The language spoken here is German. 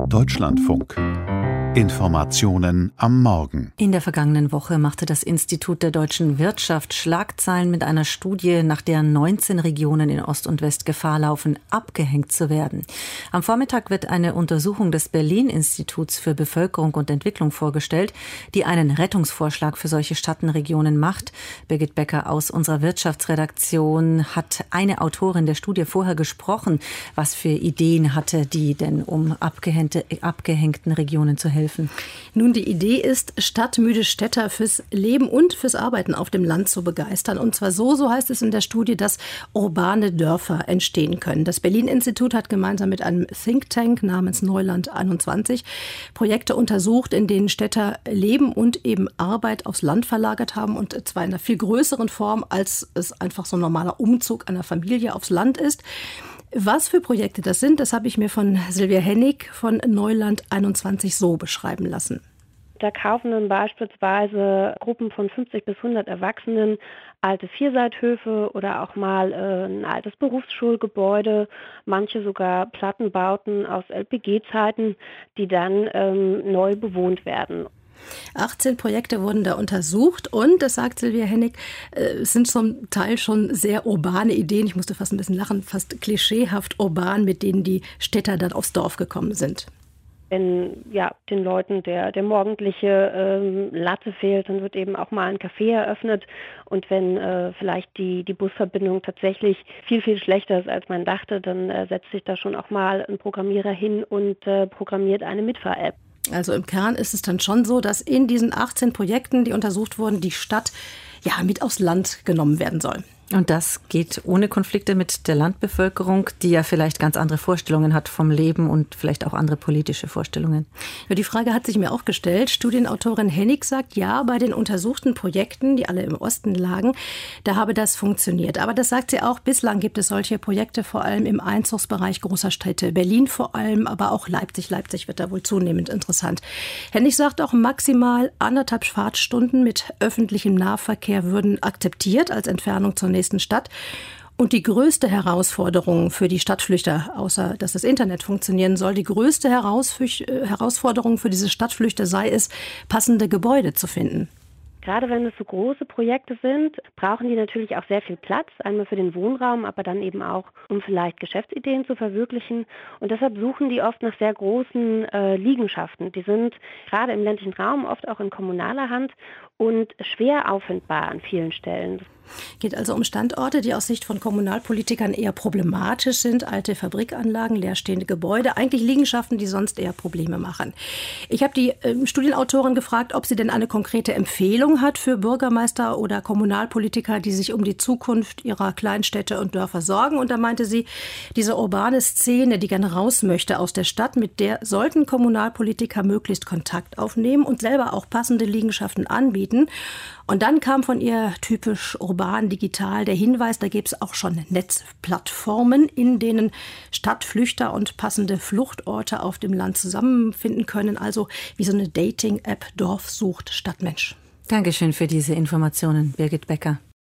Deutschlandfunk. Informationen am Morgen. In der vergangenen Woche machte das Institut der deutschen Wirtschaft Schlagzeilen mit einer Studie, nach der 19 Regionen in Ost und West Gefahr laufen, abgehängt zu werden. Am Vormittag wird eine Untersuchung des Berlin-Instituts für Bevölkerung und Entwicklung vorgestellt, die einen Rettungsvorschlag für solche Stadtregionen macht. Birgit Becker aus unserer Wirtschaftsredaktion hat eine Autorin der Studie vorher gesprochen. Was für Ideen hatte die denn, um abgehängten Regionen zu helfen? Nun, die Idee ist, stadtmüde Städter fürs Leben und fürs Arbeiten auf dem Land zu begeistern. Und zwar so heißt es in der Studie, dass urbane Dörfer entstehen können. Das Berlin-Institut hat gemeinsam mit einem Think Tank namens Neuland 21 Projekte untersucht, in denen Städter Leben und eben Arbeit aufs Land verlagert haben. Und zwar in einer viel größeren Form, als es einfach so ein normaler Umzug einer Familie aufs Land ist. Was für Projekte das sind, das habe ich mir von Silvia Hennig von Neuland 21 so beschreiben lassen. Da kaufen dann beispielsweise Gruppen von 50 bis 100 Erwachsenen alte Vierseithöfe oder auch mal ein altes Berufsschulgebäude, manche sogar Plattenbauten aus LPG-Zeiten, die dann neu bewohnt werden. 18 Projekte wurden da untersucht und, das sagt Silvia Hennig, es sind zum Teil schon sehr urbane Ideen, ich musste fast ein bisschen lachen, fast klischeehaft urban, mit denen die Städter dann aufs Dorf gekommen sind. Wenn den Leuten der morgendliche Latte fehlt, dann wird eben auch mal ein Café eröffnet. Und wenn vielleicht die Busverbindung tatsächlich viel, viel schlechter ist, als man dachte, dann setzt sich da schon auch mal ein Programmierer hin und programmiert eine Mitfahr-App. Also im Kern ist es dann schon so, dass in diesen 18 Projekten, die untersucht wurden, die Stadt mit aufs Land genommen werden soll. Und das geht ohne Konflikte mit der Landbevölkerung, die ja vielleicht ganz andere Vorstellungen hat vom Leben und vielleicht auch andere politische Vorstellungen. Ja, die Frage hat sich mir auch gestellt. Studienautorin Hennig sagt, ja, bei den untersuchten Projekten, die alle im Osten lagen, da habe das funktioniert. Aber das sagt sie auch, bislang gibt es solche Projekte vor allem im Einzugsbereich großer Städte. Berlin vor allem, aber auch Leipzig. Leipzig wird da wohl zunehmend interessant. Hennig sagt auch, maximal 1,5 Fahrtstunden mit öffentlichem Nahverkehr würden akzeptiert als Entfernung zur nächsten Stadt. Und die größte Herausforderung für die Stadtflüchter, außer dass das Internet funktionieren soll, die größte Herausforderung für diese Stadtflüchter sei es, passende Gebäude zu finden. Gerade wenn es so große Projekte sind, brauchen die natürlich auch sehr viel Platz, einmal für den Wohnraum, aber dann eben auch, um vielleicht Geschäftsideen zu verwirklichen. Und deshalb suchen die oft nach sehr großen Liegenschaften. Die sind gerade im ländlichen Raum oft auch in kommunaler Hand und schwer auffindbar an vielen Stellen. Geht also um Standorte, die aus Sicht von Kommunalpolitikern eher problematisch sind. Alte Fabrikanlagen, leerstehende Gebäude, eigentlich Liegenschaften, die sonst eher Probleme machen. Ich habe die Studienautorin gefragt, ob sie denn eine konkrete Empfehlung hat für Bürgermeister oder Kommunalpolitiker, die sich um die Zukunft ihrer Kleinstädte und Dörfer sorgen. Und da meinte sie, diese urbane Szene, die gerne raus möchte aus der Stadt, mit der sollten Kommunalpolitiker möglichst Kontakt aufnehmen und selber auch passende Liegenschaften anbieten. Und dann kam von ihr typisch urban, digital der Hinweis, da gäbe es auch schon Netzplattformen, in denen Stadtflüchter und passende Fluchtorte auf dem Land zusammenfinden können. Also wie so eine Dating-App, Dorf sucht Stadtmensch. Dankeschön für diese Informationen, Birgit Becker.